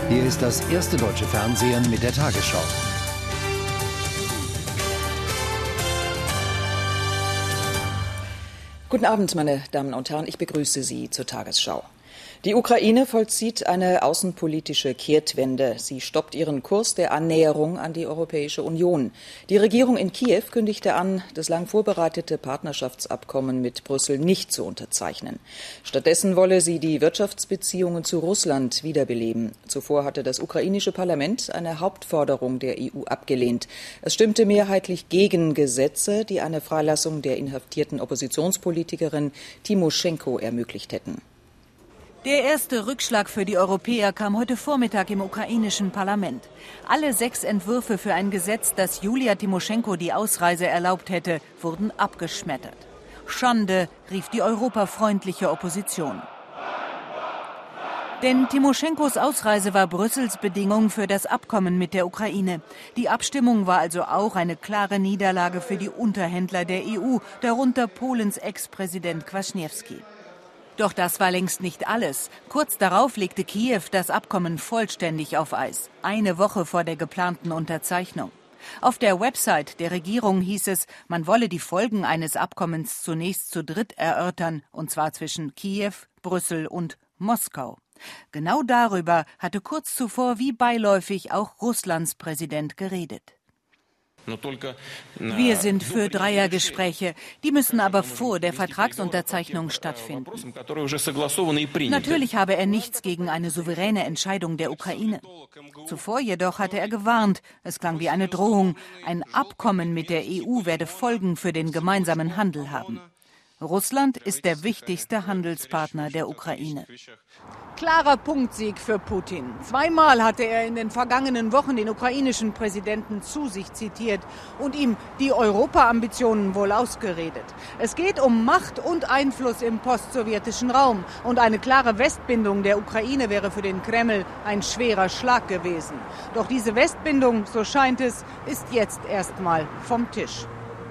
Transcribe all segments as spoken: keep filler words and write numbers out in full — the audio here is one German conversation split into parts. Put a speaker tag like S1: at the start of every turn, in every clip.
S1: Hier ist das erste deutsche Fernsehen mit der Tagesschau.
S2: Guten Abend, meine Damen und Herren. Ich begrüße Sie zur Tagesschau. Die Ukraine vollzieht eine außenpolitische Kehrtwende. Sie stoppt ihren Kurs der Annäherung an die Europäische Union. Die Regierung in Kiew kündigte an, das lang vorbereitete Partnerschaftsabkommen mit Brüssel nicht zu unterzeichnen. Stattdessen wolle sie die Wirtschaftsbeziehungen zu Russland wiederbeleben. Zuvor hatte das ukrainische Parlament eine Hauptforderung der E U abgelehnt. Es stimmte mehrheitlich gegen Gesetze, die eine Freilassung der inhaftierten Oppositionspolitikerin Timoschenko ermöglicht hätten.
S3: Der erste Rückschlag für die Europäer kam heute Vormittag im ukrainischen Parlament. Alle sechs Entwürfe für ein Gesetz, das Julia Timoschenko die Ausreise erlaubt hätte, wurden abgeschmettert. Schande, rief die europafreundliche Opposition. Denn Timoschenkos Ausreise war Brüssels Bedingung für das Abkommen mit der Ukraine. Die Abstimmung war also auch eine klare Niederlage für die Unterhändler der E U, darunter Polens Ex-Präsident Kwaśniewski. Doch das war längst nicht alles. Kurz darauf legte Kiew das Abkommen vollständig auf Eis, eine Woche vor der geplanten Unterzeichnung. Auf der Website der Regierung hieß es, man wolle die Folgen eines Abkommens zunächst zu dritt erörtern, und zwar zwischen Kiew, Brüssel und Moskau. Genau darüber hatte kurz zuvor wie beiläufig auch Russlands Präsident geredet. Wir sind für Dreiergespräche. Die müssen aber vor der Vertragsunterzeichnung stattfinden. Natürlich habe er nichts gegen eine souveräne Entscheidung der Ukraine. Zuvor jedoch hatte er gewarnt, es klang wie eine Drohung, ein Abkommen mit der E U werde Folgen für den gemeinsamen Handel haben. Russland ist der wichtigste Handelspartner der Ukraine. Klarer Punktsieg für Putin. Zweimal hatte er in den vergangenen Wochen den ukrainischen Präsidenten zu sich zitiert und ihm die Europa-Ambitionen wohl ausgeredet. Es geht um Macht und Einfluss im postsowjetischen Raum. Und eine klare Westbindung der Ukraine wäre für den Kreml ein schwerer Schlag gewesen. Doch diese Westbindung, so scheint es, ist jetzt erstmal vom Tisch.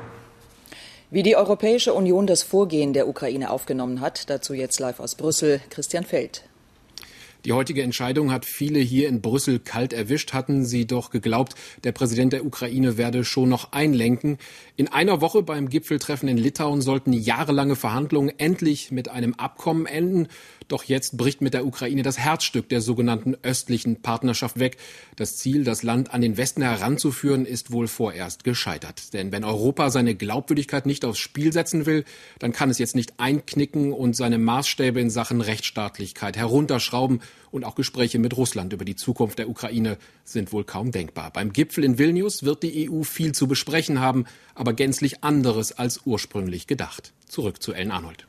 S2: Wie die Europäische Union das Vorgehen der Ukraine aufgenommen hat, dazu jetzt live aus Brüssel, Christian Feld.
S4: Die heutige Entscheidung hat viele hier in Brüssel kalt erwischt, hatten sie doch geglaubt, der Präsident der Ukraine werde schon noch einlenken. In einer Woche beim Gipfeltreffen in Litauen sollten jahrelange Verhandlungen endlich mit einem Abkommen enden. Doch jetzt bricht mit der Ukraine das Herzstück der sogenannten östlichen Partnerschaft weg. Das Ziel, das Land an den Westen heranzuführen, ist wohl vorerst gescheitert. Denn wenn Europa seine Glaubwürdigkeit nicht aufs Spiel setzen will, dann kann es jetzt nicht einknicken und seine Maßstäbe in Sachen Rechtsstaatlichkeit herunterschrauben. Und auch Gespräche mit Russland über die Zukunft der Ukraine sind wohl kaum denkbar. Beim Gipfel in Vilnius wird die E U viel zu besprechen haben, aber gänzlich anderes als ursprünglich gedacht. Zurück zu Ellen Arnold.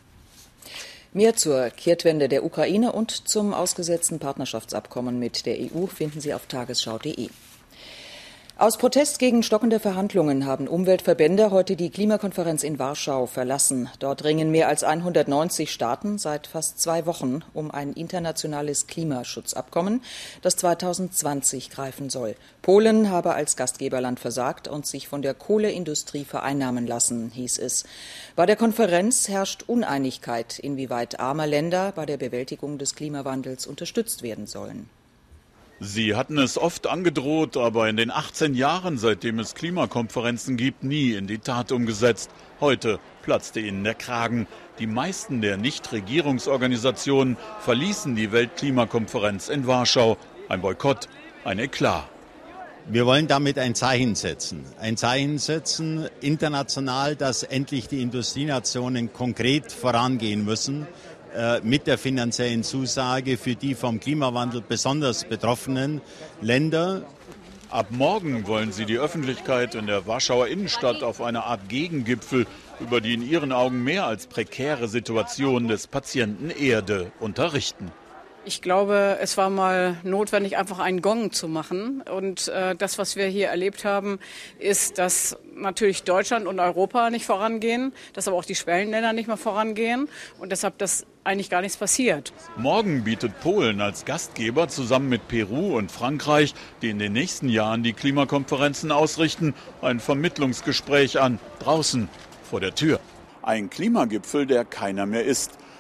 S2: Mehr zur Kehrtwende der Ukraine und zum ausgesetzten Partnerschaftsabkommen mit der E U finden Sie auf tagesschau punkt de. Aus Protest gegen stockende Verhandlungen haben Umweltverbände heute die Klimakonferenz in Warschau verlassen. Dort ringen mehr als hundertneunzig Staaten seit fast zwei Wochen um ein internationales Klimaschutzabkommen, das zweitausendzwanzig greifen soll. Polen habe als Gastgeberland versagt und sich von der Kohleindustrie vereinnahmen lassen, hieß es. Bei der Konferenz herrscht Uneinigkeit, inwieweit arme Länder bei der Bewältigung des Klimawandels unterstützt werden sollen.
S5: Sie hatten es oft angedroht, aber in den achtzehn Jahren, seitdem es Klimakonferenzen gibt, nie in die Tat umgesetzt. Heute platzte ihnen der Kragen. Die meisten der Nichtregierungsorganisationen verließen die Weltklimakonferenz in Warschau. Ein Boykott, ein Eklat.
S6: Wir wollen damit ein Zeichen setzen. Ein Zeichen setzen international, dass endlich die Industrienationen konkret vorangehen müssen. Mit der finanziellen Zusage für die vom Klimawandel besonders betroffenen Länder.
S5: Ab morgen wollen sie die Öffentlichkeit in der Warschauer Innenstadt auf eine Art Gegengipfel über die in ihren Augen mehr als prekäre Situation des Patienten Erde unterrichten.
S7: Ich glaube, es war mal notwendig, einfach einen Gong zu machen. Und äh, das, was wir hier erlebt haben, ist, dass natürlich Deutschland und Europa nicht vorangehen, dass aber auch die Schwellenländer nicht mehr vorangehen und deshalb, dass eigentlich gar nichts passiert.
S5: Morgen bietet Polen als Gastgeber zusammen mit Peru und Frankreich, die in den nächsten Jahren die Klimakonferenzen ausrichten, ein Vermittlungsgespräch an, draußen vor der Tür. Ein Klimagipfel, der keiner mehr ist.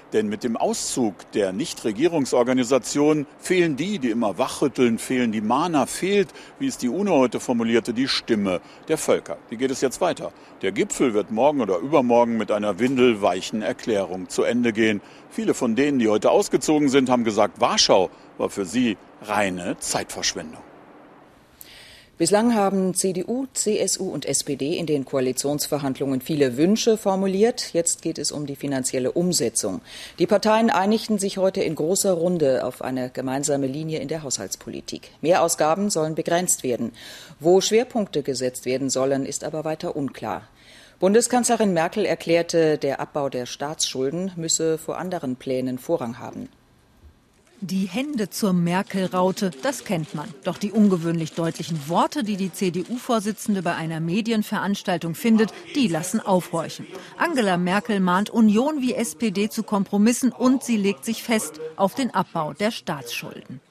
S5: Denn mit dem Auszug der Nichtregierungsorganisationen fehlen die, die immer wachrütteln, fehlen die Mahner, fehlt, wie es die UNO heute formulierte, die Stimme der Völker. Wie geht es jetzt weiter? Der Gipfel wird morgen oder übermorgen mit einer windelweichen Erklärung zu Ende gehen. Viele von denen, die heute ausgezogen sind, haben gesagt, Warschau war für sie reine Zeitverschwendung.
S2: Bislang haben C D U, C S U und S P D in den Koalitionsverhandlungen viele Wünsche formuliert. Jetzt geht es um die finanzielle Umsetzung. Die Parteien einigten sich heute in großer Runde auf eine gemeinsame Linie in der Haushaltspolitik. Mehrausgaben sollen begrenzt werden. Wo Schwerpunkte gesetzt werden sollen, ist aber weiter unklar. Bundeskanzlerin Merkel erklärte, der Abbau der Staatsschulden müsse vor anderen Plänen Vorrang haben.
S3: Die Hände zur Merkel-Raute, das kennt man. Doch die ungewöhnlich deutlichen Worte, die die C D U-Vorsitzende bei einer Medienveranstaltung findet, die lassen aufhorchen. Angela Merkel mahnt Union wie S P D zu Kompromissen und sie legt sich fest auf den Abbau der Staatsschulden.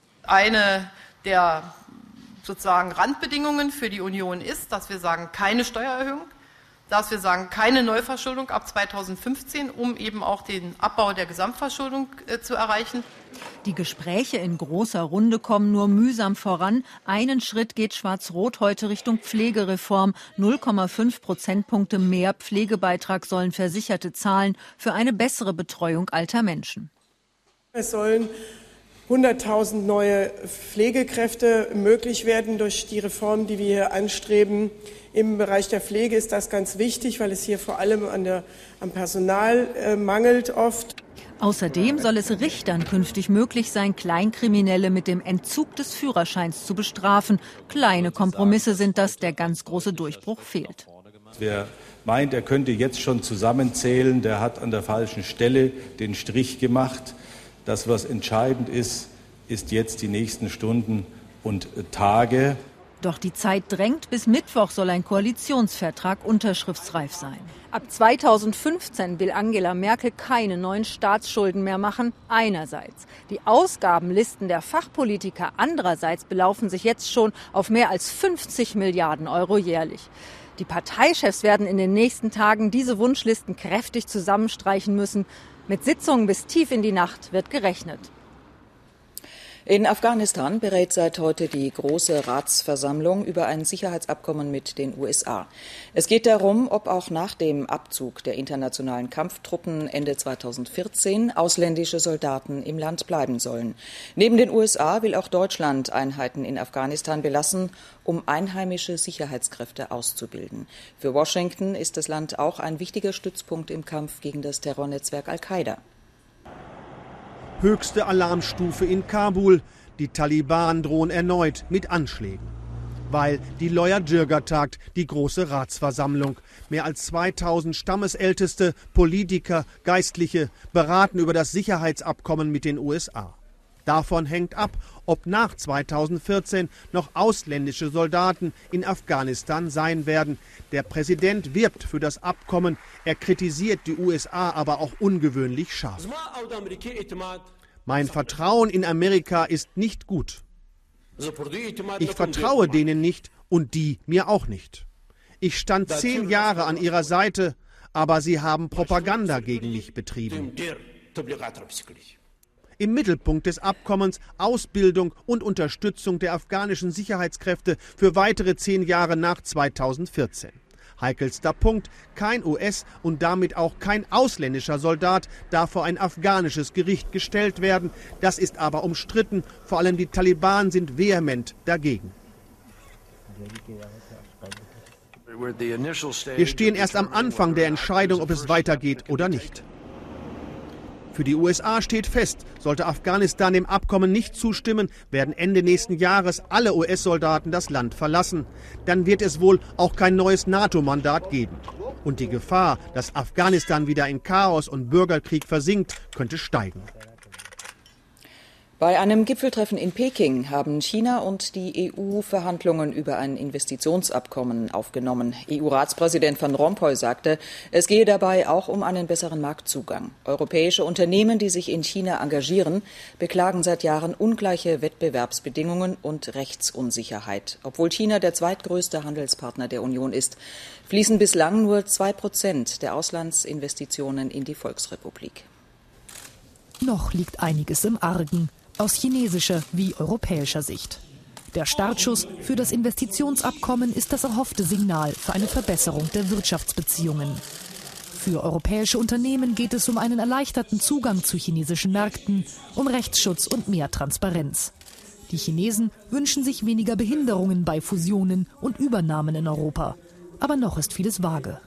S8: Eine der sozusagen Randbedingungen für die Union ist, dass wir sagen, keine Steuererhöhung, dass wir sagen, keine Neuverschuldung ab zweitausendfünfzehn, um eben auch den Abbau der Gesamtverschuldung äh, zu erreichen.
S3: Die Gespräche in großer Runde kommen nur mühsam voran. Einen Schritt geht Schwarz-Rot heute Richtung Pflegereform. null Komma fünf Prozentpunkte mehr Pflegebeitrag sollen Versicherte zahlen für eine bessere Betreuung alter Menschen.
S9: Es sollen hunderttausend neue Pflegekräfte möglich werden durch die Reform, die wir hier anstreben. Im Bereich der Pflege ist das ganz wichtig, weil es hier vor allem an der, am Personal äh, mangelt oft.
S3: Außerdem soll es Richtern künftig möglich sein, Kleinkriminelle mit dem Entzug des Führerscheins zu bestrafen. Kleine Kompromisse sind das, der ganz große Durchbruch fehlt.
S10: Wer meint, er könnte jetzt schon zusammenzählen, der hat an der falschen Stelle den Strich gemacht. Das, was entscheidend ist, ist jetzt die nächsten Stunden und Tage.
S3: Doch die Zeit drängt. Bis Mittwoch soll ein Koalitionsvertrag unterschriftsreif sein. Ab zweitausendfünfzehn will Angela Merkel keine neuen Staatsschulden mehr machen, einerseits. Die Ausgabenlisten der Fachpolitiker andererseits belaufen sich jetzt schon auf mehr als fünfzig Milliarden Euro jährlich. Die Parteichefs werden in den nächsten Tagen diese Wunschlisten kräftig zusammenstreichen müssen. Mit Sitzungen bis tief in die Nacht wird gerechnet.
S2: In Afghanistan berät seit heute die Große Ratsversammlung über ein Sicherheitsabkommen mit den U S A. Es geht darum, ob auch nach dem Abzug der internationalen Kampftruppen Ende zweitausendvierzehn ausländische Soldaten im Land bleiben sollen. Neben den U S A will auch Deutschland Einheiten in Afghanistan belassen, um einheimische Sicherheitskräfte auszubilden. Für Washington ist das Land auch ein wichtiger Stützpunkt im Kampf gegen das Terrornetzwerk Al-Qaida.
S11: Höchste Alarmstufe in Kabul. Die Taliban drohen erneut mit Anschlägen. Weil die Loya Jirga tagt, die Große Ratsversammlung. Mehr als zweitausend Stammesälteste, Politiker, Geistliche beraten über das Sicherheitsabkommen mit den U S A. Davon hängt ab, ob nach zweitausendvierzehn noch ausländische Soldaten in Afghanistan sein werden. Der Präsident wirbt für das Abkommen, er kritisiert die U S A aber auch ungewöhnlich scharf. Mein Vertrauen in Amerika ist nicht gut. Ich vertraue denen nicht und die mir auch nicht. Ich stand zehn Jahre an ihrer Seite, aber sie haben Propaganda gegen mich betrieben. Im Mittelpunkt des Abkommens Ausbildung und Unterstützung der afghanischen Sicherheitskräfte für weitere zehn Jahre nach zweitausendvierzehn. Heikelster Punkt, kein U S- und damit auch kein ausländischer Soldat darf vor ein afghanisches Gericht gestellt werden. Das ist aber umstritten, vor allem die Taliban sind vehement dagegen. Wir stehen erst am Anfang der Entscheidung, ob es weitergeht oder nicht. Für die U S A steht fest, sollte Afghanistan dem Abkommen nicht zustimmen, werden Ende nächsten Jahres alle U S-Soldaten das Land verlassen. Dann wird es wohl auch kein neues NATO-Mandat geben. Und die Gefahr, dass Afghanistan wieder in Chaos und Bürgerkrieg versinkt, könnte steigen.
S2: Bei einem Gipfeltreffen in Peking haben China und die E U Verhandlungen über ein Investitionsabkommen aufgenommen. E U-Ratspräsident Van Rompuy sagte, es gehe dabei auch um einen besseren Marktzugang. Europäische Unternehmen, die sich in China engagieren, beklagen seit Jahren ungleiche Wettbewerbsbedingungen und Rechtsunsicherheit. Obwohl China der zweitgrößte Handelspartner der Union ist, fließen bislang nur zwei Prozent der Auslandsinvestitionen in die Volksrepublik.
S12: Noch liegt einiges im Argen, aus chinesischer wie europäischer Sicht. Der Startschuss für das Investitionsabkommen ist das erhoffte Signal für eine Verbesserung der Wirtschaftsbeziehungen. Für europäische Unternehmen geht es um einen erleichterten Zugang zu chinesischen Märkten, um Rechtsschutz und mehr Transparenz. Die Chinesen wünschen sich weniger Behinderungen bei Fusionen und Übernahmen in Europa. Aber noch ist vieles vage.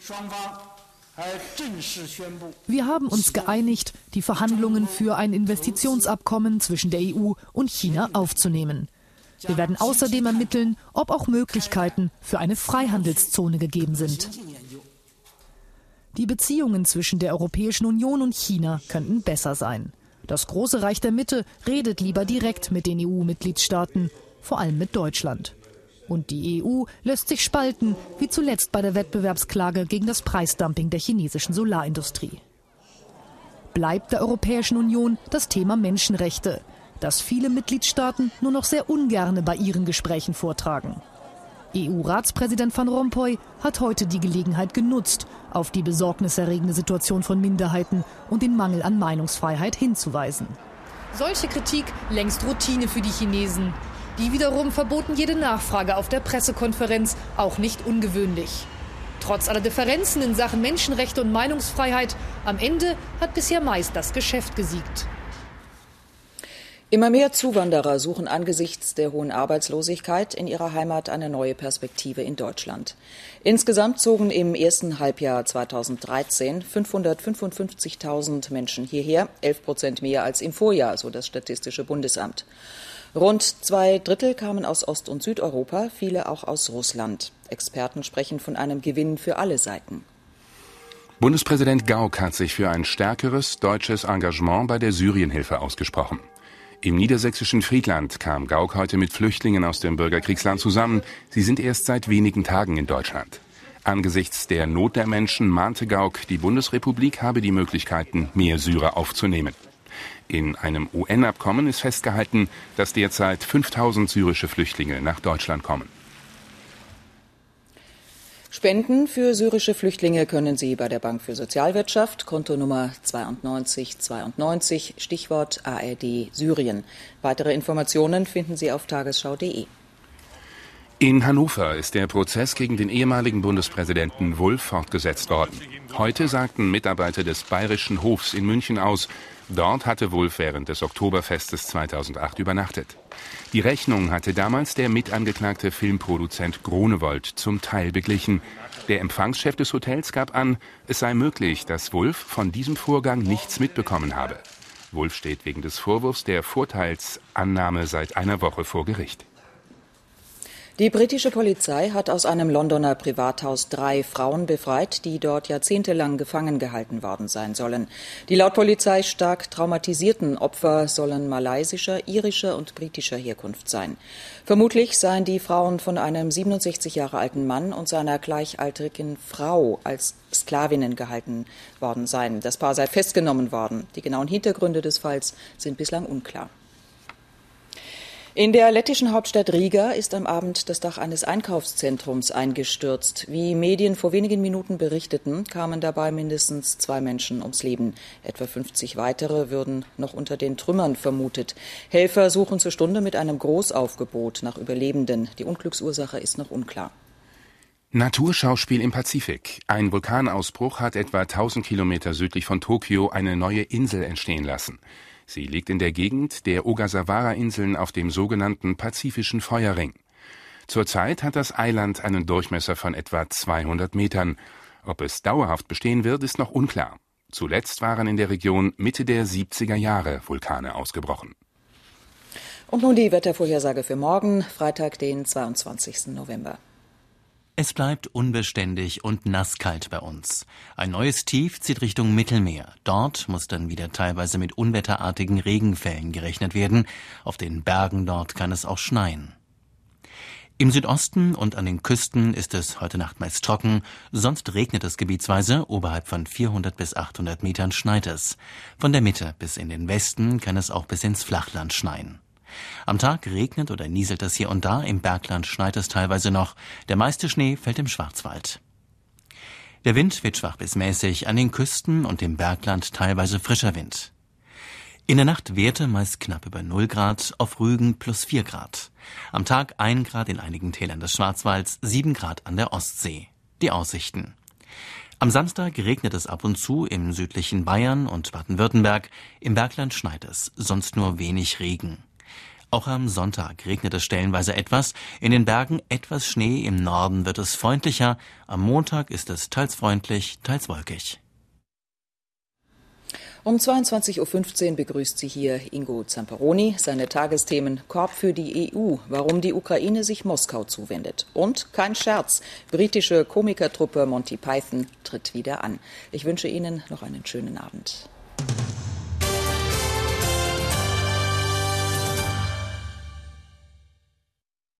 S12: Wir haben uns geeinigt, die Verhandlungen für ein Investitionsabkommen zwischen der E U und China aufzunehmen. Wir werden außerdem ermitteln, ob auch Möglichkeiten für eine Freihandelszone gegeben sind. Die Beziehungen zwischen der Europäischen Union und China könnten besser sein. Das große Reich der Mitte redet lieber direkt mit den E U-Mitgliedstaaten, vor allem mit Deutschland. Und die E U lässt sich spalten, wie zuletzt bei der Wettbewerbsklage gegen das Preisdumping der chinesischen Solarindustrie. Bleibt der Europäischen Union das Thema Menschenrechte, das viele Mitgliedstaaten nur noch sehr ungerne bei ihren Gesprächen vortragen. E U-Ratspräsident Van Rompuy hat heute die Gelegenheit genutzt, auf die besorgniserregende Situation von Minderheiten und den Mangel an Meinungsfreiheit hinzuweisen.
S13: Solche Kritik längst Routine für die Chinesen. Die wiederum verboten jede Nachfrage auf der Pressekonferenz, auch nicht ungewöhnlich. Trotz aller Differenzen in Sachen Menschenrechte und Meinungsfreiheit, am Ende hat bisher meist das Geschäft gesiegt.
S2: Immer mehr Zuwanderer suchen angesichts der hohen Arbeitslosigkeit in ihrer Heimat eine neue Perspektive in Deutschland. Insgesamt zogen im ersten Halbjahr zweitausenddreizehn fünfhundertfünfundfünfzigtausend Menschen hierher, elf Prozent mehr als im Vorjahr, so das Statistische Bundesamt. Rund zwei Drittel kamen aus Ost- und Südeuropa, viele auch aus Russland. Experten sprechen von einem Gewinn für alle Seiten.
S14: Bundespräsident Gauck hat sich für ein stärkeres deutsches Engagement bei der Syrienhilfe ausgesprochen. Im niedersächsischen Friedland kam Gauck heute mit Flüchtlingen aus dem Bürgerkriegsland zusammen. Sie sind erst seit wenigen Tagen in Deutschland. Angesichts der Not der Menschen mahnte Gauck, die Bundesrepublik habe die Möglichkeiten, mehr Syrer aufzunehmen. In einem U N-Abkommen ist festgehalten, dass derzeit fünftausend syrische Flüchtlinge nach Deutschland kommen.
S2: Spenden für syrische Flüchtlinge können Sie bei der Bank für Sozialwirtschaft, Kontonummer zweiundneunzig zweiundneunzig, Stichwort A R D Syrien. Weitere Informationen finden Sie auf tagesschau punkt de.
S14: In Hannover ist der Prozess gegen den ehemaligen Bundespräsidenten Wulff fortgesetzt worden. Heute sagten Mitarbeiter des Bayerischen Hofs in München aus, dort hatte Wulff während des Oktoberfestes zweitausendacht übernachtet. Die Rechnung hatte damals der mitangeklagte Filmproduzent Groenewold zum Teil beglichen. Der Empfangschef des Hotels gab an, es sei möglich, dass Wulff von diesem Vorgang nichts mitbekommen habe. Wulff steht wegen des Vorwurfs der Vorteilsannahme seit einer Woche vor Gericht.
S2: Die britische Polizei hat aus einem Londoner Privathaus drei Frauen befreit, die dort jahrzehntelang gefangen gehalten worden sein sollen. Die laut Polizei stark traumatisierten Opfer sollen malaysischer, irischer und britischer Herkunft sein. Vermutlich seien die Frauen von einem siebenundsechzig Jahre alten Mann und seiner gleichaltrigen Frau als Sklavinnen gehalten worden sein. Das Paar sei festgenommen worden. Die genauen Hintergründe des Falls sind bislang unklar. In der lettischen Hauptstadt Riga ist am Abend das Dach eines Einkaufszentrums eingestürzt. Wie Medien vor wenigen Minuten berichteten, kamen dabei mindestens zwei Menschen ums Leben. Etwa fünfzig weitere würden noch unter den Trümmern vermutet. Helfer suchen zur Stunde mit einem Großaufgebot nach Überlebenden. Die Unglücksursache ist noch unklar.
S14: Naturschauspiel im Pazifik. Ein Vulkanausbruch hat etwa tausend Kilometer südlich von Tokio eine neue Insel entstehen lassen. Sie liegt in der Gegend der Ogasawara-Inseln auf dem sogenannten Pazifischen Feuerring. Zurzeit hat das Eiland einen Durchmesser von etwa zweihundert Metern. Ob es dauerhaft bestehen wird, ist noch unklar. Zuletzt waren in der Region Mitte der siebziger Jahre Vulkane ausgebrochen.
S2: Und nun die Wettervorhersage für morgen, Freitag, den zweiundzwanzigsten November.
S15: Es bleibt unbeständig und nasskalt bei uns. Ein neues Tief zieht Richtung Mittelmeer. Dort muss dann wieder teilweise mit unwetterartigen Regenfällen gerechnet werden. Auf den Bergen dort kann es auch schneien. Im Südosten und an den Küsten ist es heute Nacht meist trocken. Sonst regnet es gebietsweise. Oberhalb von vierhundert bis achthundert Metern schneit es. Von der Mitte bis in den Westen kann es auch bis ins Flachland schneien. Am Tag regnet oder nieselt es hier und da, im Bergland schneit es teilweise noch. Der meiste Schnee fällt im Schwarzwald. Der Wind wird schwach bis mäßig, an den Küsten und im Bergland teilweise frischer Wind. In der Nacht Werte meist knapp über null Grad, auf Rügen plus vier Grad. Am Tag ein Grad in einigen Tälern des Schwarzwalds, sieben Grad an der Ostsee. Die Aussichten. Am Samstag regnet es ab und zu im südlichen Bayern und Baden-Württemberg. Im Bergland schneit es, sonst nur wenig Regen. Auch am Sonntag regnet es stellenweise etwas, in den Bergen etwas Schnee, im Norden wird es freundlicher. Am Montag ist es teils freundlich, teils wolkig.
S2: Um zweiundzwanzig Uhr fünfzehn begrüßt Sie hier Ingo Zamperoni. Seine Tagesthemen: Korb für die E U, warum die Ukraine sich Moskau zuwendet. Und kein Scherz, britische Komikertruppe Monty Python tritt wieder an. Ich wünsche Ihnen noch einen schönen Abend.